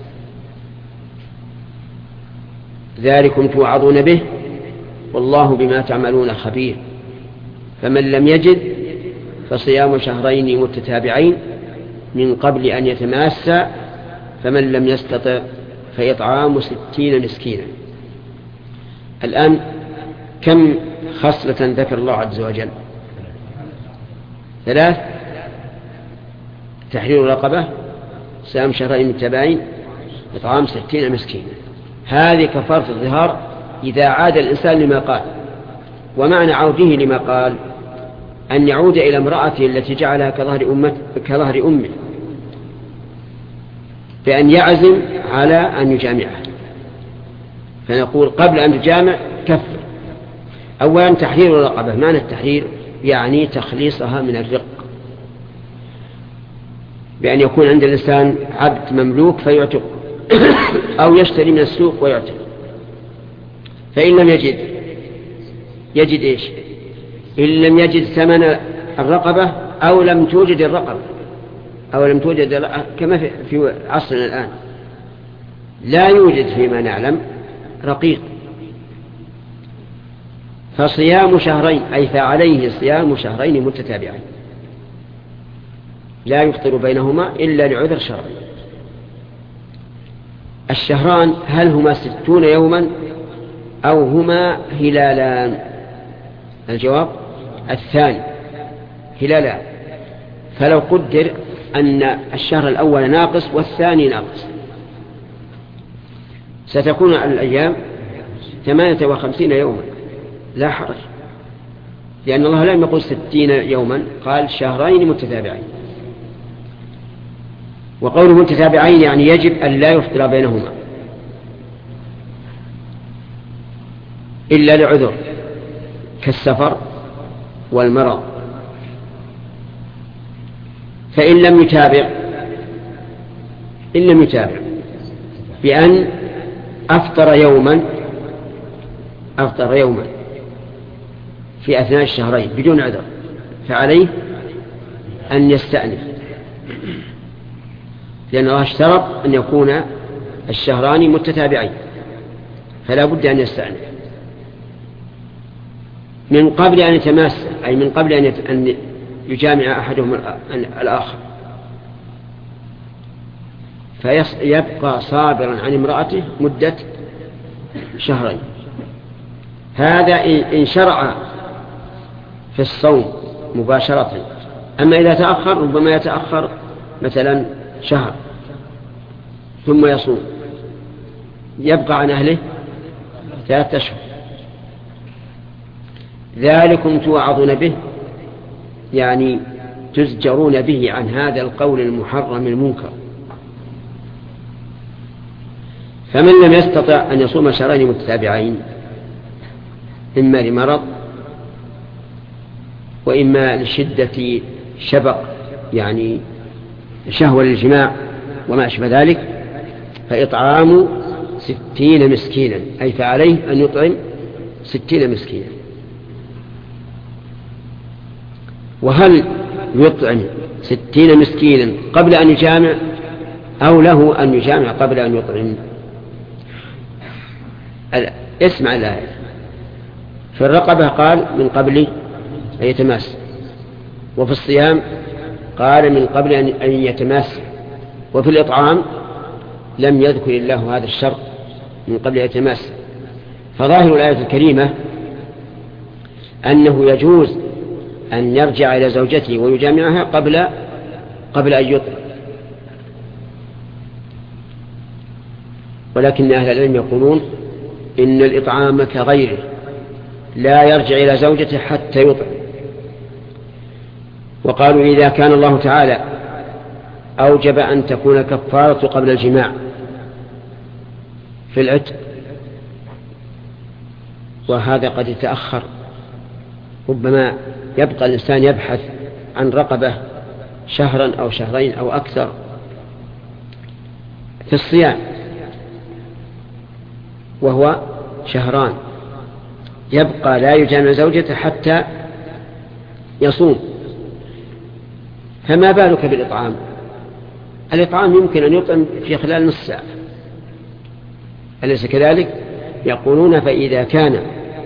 ذلكم توعظون به والله بما تعملون خبير. فمن لم يجد فصيام شهرين متتابعين من قبل أن يتماسا فمن لم يستطع فإطعام ستين مسكينا. الآن كم خصلة ذكر الله عز وجل؟ ثلاث: تحرير رقبة، صيام شهرين متتابعين، إطعام ستين مسكينا. هذه كفارة الظهار إذا عاد الإنسان لما قال. ومعنى عوده لما قال أن يعود إلى امرأته التي جعلها كظهر أمه, كظهر أمه بأن يعزم على أن يجامعها. فنقول قبل أن تجامع كفر. أولا تحرير الرقبة، معنى التحرير يعني تخليصها من الرق، بأن يكون عند الإنسان عبد مملوك فيعتق أو يشتري من السوق ويعتق. فإن لم يجد يجد إيش؟ إن لم يجد ثمن الرقبة أو لم توجد الرقبة أو لم توجد الرقبة كما في, في عصرنا الآن لا يوجد فيما نعلم رقيق، فصيام شهرين أي فعليه صيام شهرين متتابعين لا يفطر بينهما إلا لعذر شرعي. الشهران هل هما ستون يوما أو هما هلالان؟ الجواب الثاني، هلالان. فلو قدر أن الشهر الأول ناقص والثاني ناقص ستكون الأيام ثمانية وخمسين يوما لا حرج، لأن الله لم يقل ستين يوما، قال شهرين متتابعين. وقوله متتابعين يعني يجب أن لا يفطر بينهما إلا لعذر كالسفر والمرض. فإن لم يتابع إن لم يتابع بأن أفطر يوما أفطر يوما في أثناء الشهرين بدون عذر فعليه أن يستأنف، لأن الله اشترط أن يكون الشهران متتابعين فلا بد أن يستأنف من قبل أن يتماس، أي من قبل أن يجامع أحدهم الآخر، فيبقى صابرا عن امرأته مدة شهرين. هذا إن شرع في الصوم مباشرة. أما إذا تأخر ربما يتأخر مثلا شهر ثم يصوم يبقى عن أهله ثلاثة أشهر. ذلكم توعظون به يعني تزجرون به عن هذا القول المحرم المنكر. فمن لم يستطع أن يصوم شهرين متتابعين إما لمرض وإما لشدة شبق يعني شهوة للجماع وما أشبه ذلك فإطعام ستين مسكينا، أي فعليه أن يطعم ستين مسكينا. وهل يطعم ستين مسكينا قبل أن يجامع أو له أن يجامع قبل أن يطعم؟ اسمع الآية. في الرقبة قال من قبل أن يتماس، وفي الصيام قال من قبل أن يتماس، وفي الإطعام لم يذكر الله هذا الشرط من قبل أن يتماس. فظاهر الآية الكريمة أنه يجوز أن يرجع إلى زوجته ويجامعها قبل قبل أن يطعم، ولكن أهل العلم يقولون إن الإطعام كغيره لا يرجع إلى زوجته حتى يطعم. وقالوا إذا كان الله تعالى أوجب أن تكون كفارة قبل الجماع في العتق، وهذا قد يتأخر، ربما يبقى الإنسان يبحث عن رقبة شهرا أو شهرين أو أكثر. في الصيام وهو شهران يبقى لا يجامع زوجته حتى يصوم، فما بالك بالإطعام؟ الإطعام يمكن أن يطعم في خلال نصف ساعة، أليس كذلك؟ يقولون فإذا كان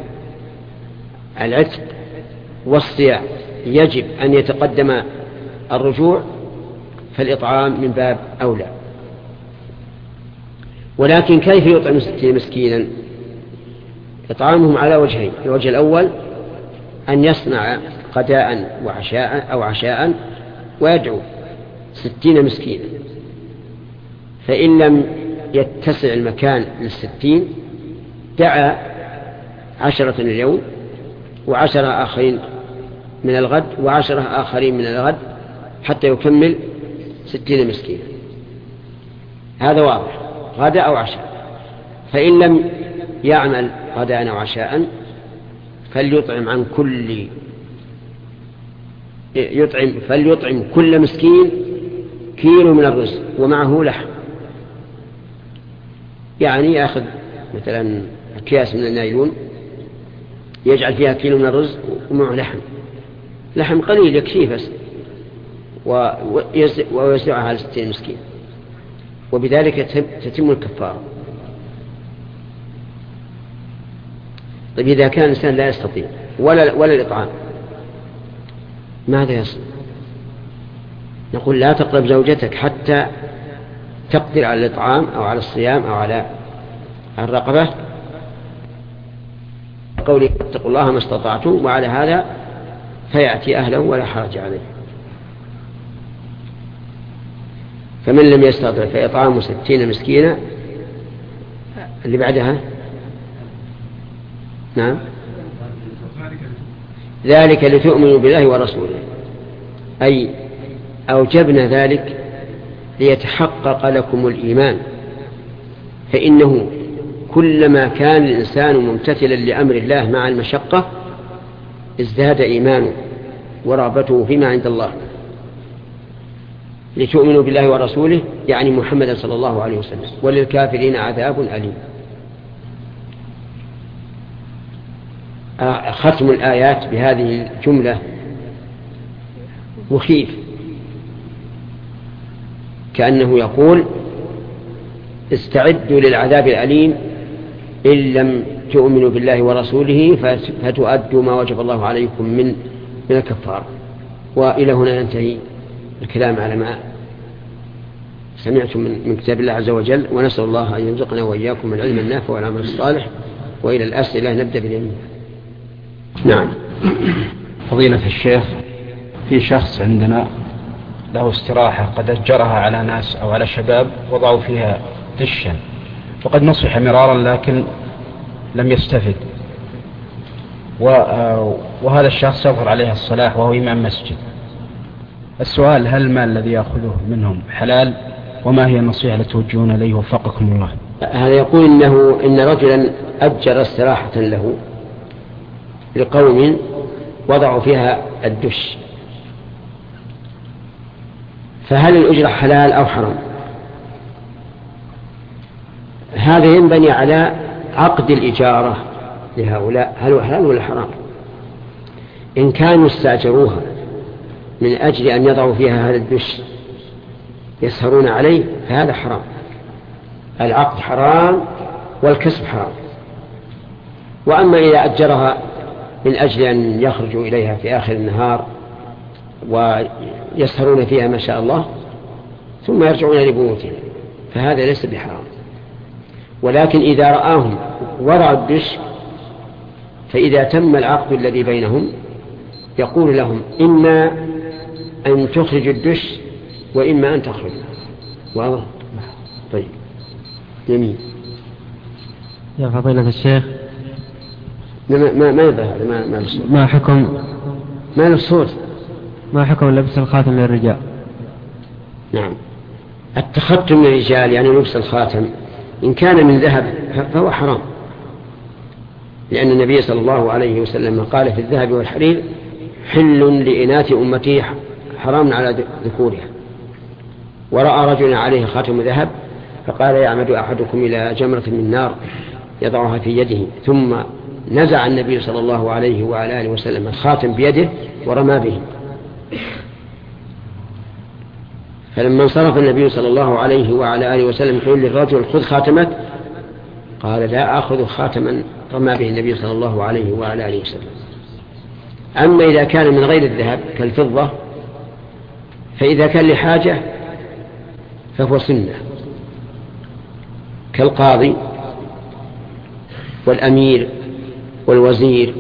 العتق والصيام يجب أن يتقدم الرجوع فالإطعام من باب أولى. ولكن كيف يطعم ستين مسكينا؟ إطعامهم على وجهين. الوجه الأول أن يصنع غداء وعشاء أو عشاء ويدعو ستين مسكينا، فإن لم يتسع المكان للستين دعا عشرة اليوم وعشرة آخرين من الغد وعشرة آخرين من الغد حتى يكمل ستين مسكينا. هذا واضح، غداء أو عشاء. فإن لم يعمل غداء أو عشاء فليطعم عن كل يطعم فليطعم كل مسكين كيلو من الرز ومعه لحم، يعني يأخذ مثلا أكياس من النايلون يجعل فيها كيلو من الرز ومعه لحم، لحم قليل يكفيه بس، ويوزعها على ستين مسكين، وبذلك تتم الكفارة. طيب إذا كان الإنسان لا يستطيع ولا, ولا الإطعام ماذا يصنع؟ نقول لا تقرب زوجتك حتى تقدر على الإطعام أو على الصيام أو على الرقبة، قوله اتقوا الله ما استطعتم، وعلى هذا فيأتي أهله ولا حرج عليه. فمن لم يستطع فإطعام ستين مسكينا. اللي بعدها نعم ذلك لتؤمنوا بالله ورسوله، أي أوجبنا ذلك ليتحقق لكم الإيمان، فإنه كلما كان الإنسان ممتثلا لأمر الله مع المشقة ازداد إيمانه ورغبته فيما عند الله. لتؤمنوا بالله ورسوله يعني محمد صلى الله عليه وسلم، وللكافرين عذاب أليم. ختم الآيات بهذه الجملة مخيف، كأنه يقول استعدوا للعذاب الأليم إن لم تؤمنوا بالله ورسوله فتؤدوا ما وجب الله عليكم من من الكفار. وإلى هنا ينتهي الكلام على ما سمعتم من كتاب الله عز وجل، ونسأل الله أن يرزقنا وإياكم العلم النافع والعمل الصالح. وإلى الأسئلة نبدأ باليمين. نعم. فضيلة الشيخ، في شخص عندنا له استراحة قد أجرها على ناس أو على شباب وضعوا فيها دشا، وقد نصح مرارا لكن لم يستفد، وهذا الشخص يظهر عليه الصلاح وهو إمام مسجد. السؤال: هل المال الذي يأخذه منهم حلال؟ وما هي النصيحة التي توجهون إليه وفقكم الله؟ هذا يقول إنه إن رجلا أجر استراحة له لقوم وضعوا فيها الدش، فهل الأجرة حلال أو حرام؟ هذا ينبني على عقد الإجارة لهؤلاء، هل هو حلال ولا حرام؟ إن كانوا استأجروها من أجل أن يضعوا فيها هذا الدش يسهرون عليه فهذا حرام، العقد حرام والكسب حرام. وأما إذا أجرها من أجل أن يخرجوا إليها في آخر النهار ويسهرون فيها ما شاء الله ثم يرجعون لبيوتهم فهذا ليس بحرام. ولكن إذا رآهم وضعوا الدش فإذا تم العقد الذي بينهم يقول لهم إما أن تخرج الدش وإما أن تخرج. واضح؟ طيب جميل. يا فضيلة الشيخ ما ما ما يبقى هذا ما ما ما حكم ما الصوت ما حكم لبس الخاتم للرجال؟ نعم، التختم للرجال يعني لبس الخاتم إن كان من ذهب فهو حرام، لأن النبي صلى الله عليه وسلم قال في الذهب والحرير حل لإناث أمتي حرام على ذكورها. ورأى رجل عليه خاتم ذهب فقال يعمد أحدكم إلى جمرة من نار يضعها في يده، ثم نزع النبي صلى الله عليه وعلى آله وسلم الخاتم بيده ورمى به. فلما انصرف النبي صلى الله عليه وعلى آله وسلم قال للرجل خذ خاتمك، قال لا أخذ خاتما رمى به النبي صلى الله عليه وعلى آله وسلم. أما إذا كان من غير الذهب كالفضة فإذا كان لحاجة فهو سنة، كالقاضي والأمير والوزير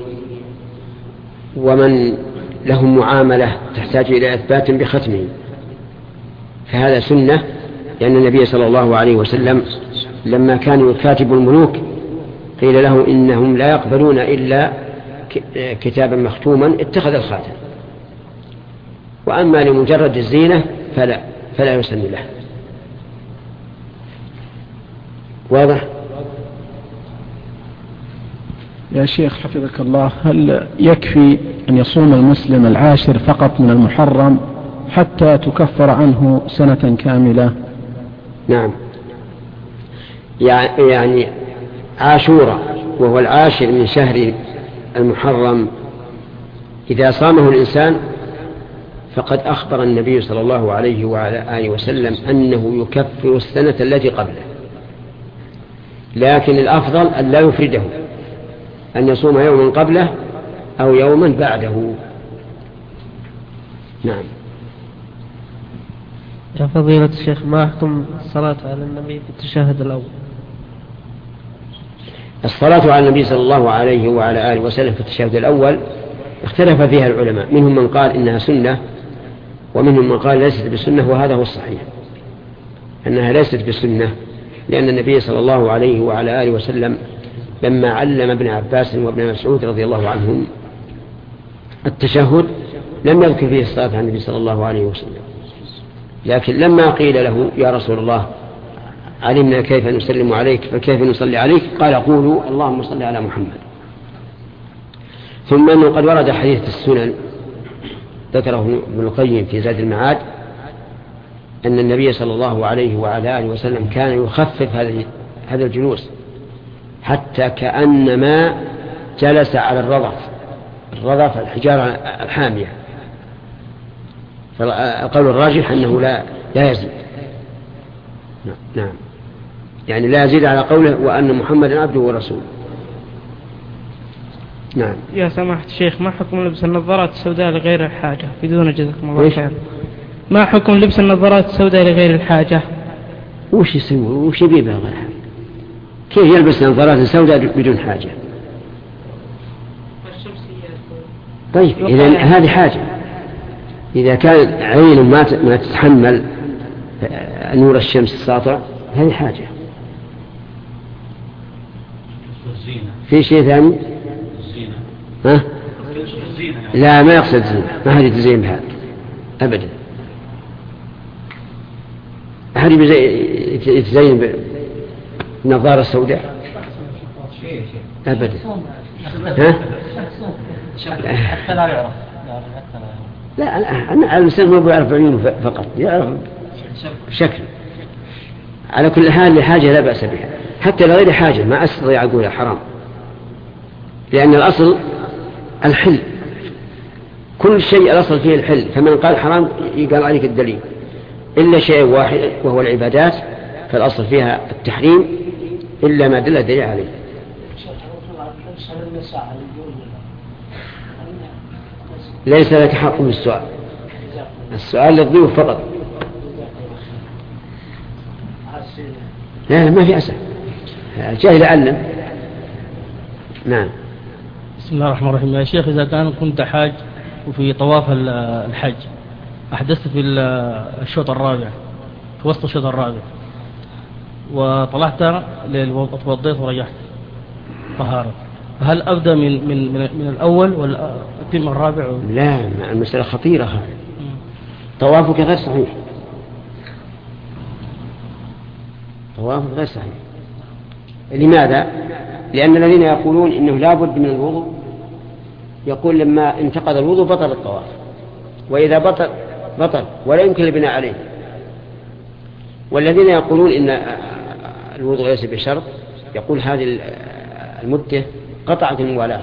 ومن لهم معاملة تحتاج إلى إثبات بختمه فهذا سنة، لأن النبي صلى الله عليه وسلم لما كان يكاتب الملوك قيل له إنهم لا يقبلون إلا كتابا مختوما اتخذ الخاتم. وأما لمجرد الزينة فلا فلا يسن له. واضح؟ يا شيخ حفظك الله، هل يكفي أن يصوم المسلم العاشر فقط من المحرم حتى تكفر عنه سنة كاملة؟ نعم، يعني عاشوراء وهو العاشر من شهر المحرم إذا صامه الإنسان فقد أخبر النبي صلى الله عليه وعلى آله وسلم أنه يكفر السنة التي قبله، لكن الأفضل أن لا يفرده، أن يصوم يوما قبله أو يوما بعده. نعم. يا فضيلة الشيخ ما حكم الصلاة على النبي في التشهد الأول؟ الصلاة على النبي صلى الله عليه وعلى آله وسلم في التشهد الأول اختلف فيها العلماء، منهم من قال إنها سنة ومنهم من قال ليست بسنة، وهذا هو الصحيح أنها ليست بسنة، لأن النبي صلى الله عليه وعلى آله وسلم لما علم ابن عباس وابن مسعود رضي الله عنهم التشهد لم يذكر فيه الصلاة على النبي صلى الله عليه وسلم، لكن لما قيل له يا رسول الله علمنا كيف نسلم عليك فكيف نصلي عليك قال قولوا اللهم صل على محمد. ثم أنه قد ورد حديث السنن ذكره ابن القيم في زاد المعاد أن النبي صلى الله عليه وعلى آله وسلم كان يخفف هذا الجلوس حتى كأنما جلس على الرضف الرضف الحجارة الحامية، فالقول الراجح أنه لا لا يزيد. نعم، يعني لا يزيد على قوله وأن محمدا عبده ورسوله. نعم. يا سماحة الشيخ ما حكم لبس النظارات السوداء لغير الحاجة بدون جزاكم الله خير؟ ما حكم لبس النظارات السوداء لغير الحاجة؟ وش يسوي وش يبي بغير حاجة؟ كيف يلبس نظارات سوداء بدون حاجة؟ طيب إذا هذه حاجة، إذا كان عين ما ما تتحمل نور الشمس الساطع هذه حاجة. في شيء ثاني؟ ها؟ لا ما يقصد زين، ما هذه تزين بهذا أبدا. أحد يتزين بالنظارة السوداء أبدا. ها؟ لا أنا الإنسان ما بيعرف عيونه فقط، يعرف شكل. على كل حال لحاجة لا بأس بها، حتى لغير حاجة ما أستطيع أقولها حرام، لأن الأصل الحل، كل شيء الأصل فيه الحل، فمن قال حرام يقال عليك الدليل، إلا شيء واحد وهو العبادات فالأصل فيها التحريم إلا ما دل دليل عليه. ليس لك حق في السؤال، السؤال للضيوف فقط. لا ما في أسئلة، الجاهل علم. نعم. بسم الله الرحمن الرحيم. يا شيخ إذا كان كنت حاج وفي طواف الحج أحدثت في الشوط الرابع في وسط الشوط الرابع وطلعت توضيت ورجعت طهارة، هل أبدأ من من من, من الأول ولا أتم الرابع؟ لا، المسألة خطيرة هذه. طوافك غير صحيح، طوافك غير صحيح. لماذا؟ لأن الذين يقولون إنه لا بد من الوضوء يقول لما انتقض الوضوء بطل الطواف، وإذا بطل بطل ولا يمكن البناء عليه. والذين يقولون إن الوضوء ليس بشرط يقول هذه المدة قطعت الموالاة،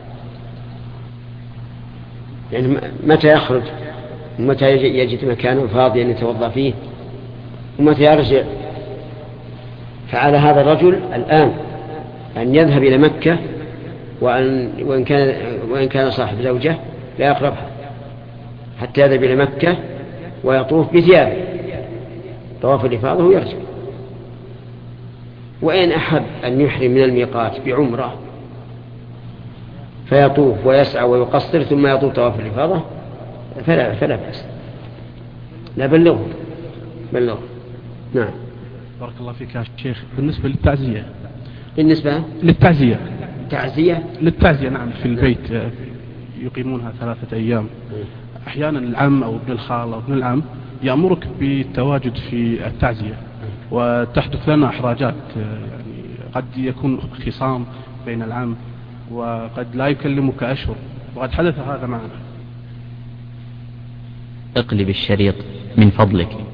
يعني متى يخرج ومتى يجد مكانه فاضيا يتوضأ فيه ومتى يرجع. فعلى هذا الرجل الآن أن يذهب إلى مكة، وأن وإن كان وإن كان صاحب زوجة لا يقربها حتى يذهب إلى مكة ويطوف بثيابه طواف الإفاضة ويرجع. وإن أحب أن يحرم من الميقات بعمرة فيطوف ويسعى ويقصر ثم يطوف طواف الإفاضة فلا فلا بأس. لا بلغه بلغه. نعم. بارك الله فيك يا شيخ. بالنسبة للتعزية، بالنسبة للتعزية تعزية للتعزية نعم في البيت يقيمونها ثلاثة أيام. أحيانا العم أو ابن الخال أو ابن العم يأمرك بالتواجد في التعزية، وتحدث لنا إحراجات، يعني قد يكون خصام بين العم وقد لا يكلمك أشهر، وقد حدث هذا معنا. اقلب الشريط من فضلك.